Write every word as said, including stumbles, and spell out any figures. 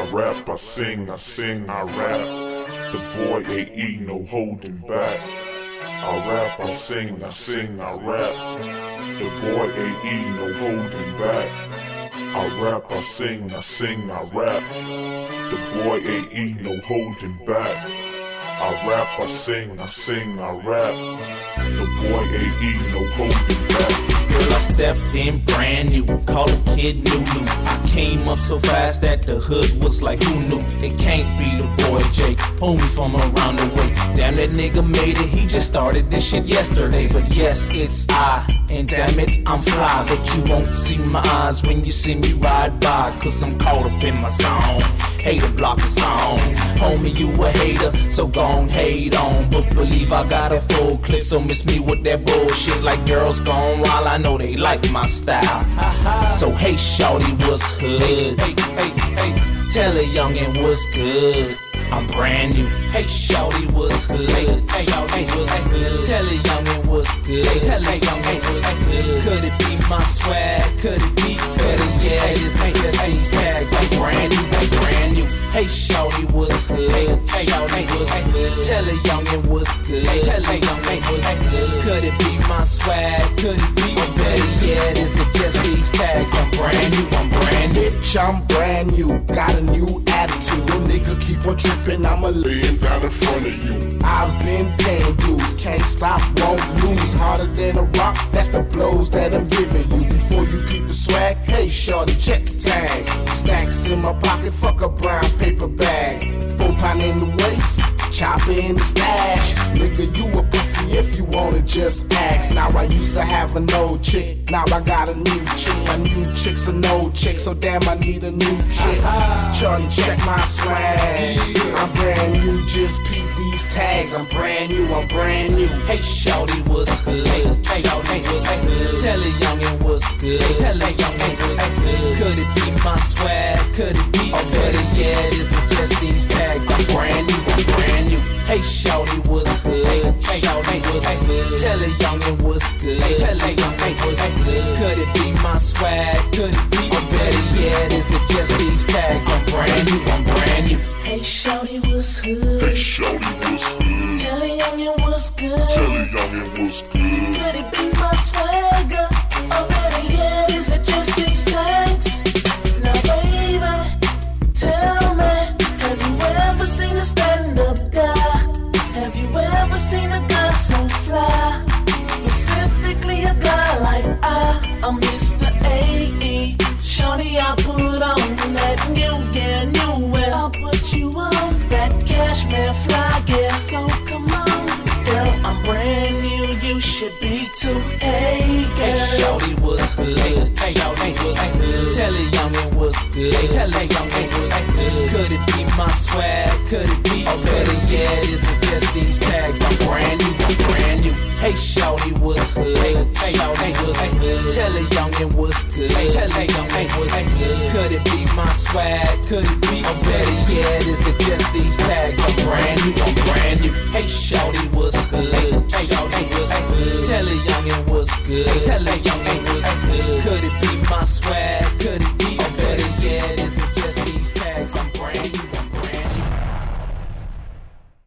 rap, I sing, I sing, I rap. The boy A E, no holding back. I rap, I sing, I sing, I rap. The boy A E, no holding back. I rap, I sing, I sing, I rap. The boy A E, no holding back. I rap, I sing, I sing, I rap. The boy A E, no holding back. Girl, I stepped in brand new, call a kid Lulu. I came up so fast that the hood was like, who knew? It can't be the boy Jay, homie from around the way. Damn, that nigga made it, he just started this shit yesterday. But yes, it's I, and damn it, I'm fly. But you won't see my eyes when you see me ride by, cause I'm caught up in my zone. Hater block is on, homie, you a hater, so gon' hate on. But believe I got a full clip, so miss me with that bullshit. Like girls gone wild, I know they like my style. So hey shawty, what's hood? Hey, hey, hey, tell a youngin' what's good. I'm brand new. Hey shawty, what's hood? Hey shawty, what's good? Tell a youngin' what's good. Tell a youngin' what's good. Could it be my swag? Could it be? Could it? Yeah, this ain't just these tags. I'm brand new. I'm brand new. Hey shawty, what's good? Hey shawty, what's good? Tell a youngin' what's good. Tell a youngin' what's good. Could it be my swag? Could it be? Or better yet, is it just these tags? I'm brand new. I'm brand new. Bitch, I'm brand new. Got a new attitude. Your nigga keep on tripping, I'ma lay it down in front of you. I've been paying dues, can't stop, won't lose. Harder than a rock, that's the blows that I'm giving you. Before you keep the swag, hey shorty, check the tag. Stacks in my pocket, fuck a brown paper bag. Four pound in the waist, chopper in the stash. Nigga, you a pussy if you wanna just ask. Now I used to have an old chick, now I got a new chick. A new chick's an old chick, so damn I need a new chick. Shorty, check my swag, I'm brand new, just peep these tags. I'm brand new, I'm brand new. Hey shawty, what's good? Hey shawty, what's good? Tell a youngin' what's good. Tell a youngin' what's good. Could it be my swag? Could it be? Or better yet, is it just these tags? I'm brand new, I'm brand new. Hey shawty, what's good? Hey shawty, what's good? Tell a youngin' what's good. Tell a youngin' what's good. Could it be my swag? Could it be? Or better yet, is it just these tags? I'm brand new, I'm brand new. Hey shawty, what's good? Hey shawty, what's good? Tell a youngin' what's good? Tell a youngin' what's good? Could it be my swagger? Or better yet, is it just these tags? Now baby, tell me, have you ever seen a stand-up guy? Have you ever seen a guy so fly? Specifically a guy like I, I'm Mister A E. Shorty, I put on that new gear, new wear. I'll put you on that cashmere fly gear. So come on, girl, I'm brand new. You should be too. Hey, girl. Hey shawty, what's good? Hey shawty, what's good? Tell a youngin' what's good. Tell a youngin' what's good. Could it be my swag? Could it be? Or better yet, is it just these tags? I'm brand new, I'm brand new. Hey shawty, what's good? Hey shawty, what's good? Tell a youngin' what's good. Tell a youngin' what's good. Could it be my swag? Could it be? Or better yet, is it just these tags? I'm brand new, I'm brand new. Hey shawty, what's good? Hey shawty, what's good? Tell a youngin' what's good. Tell a youngin' what's good. Could it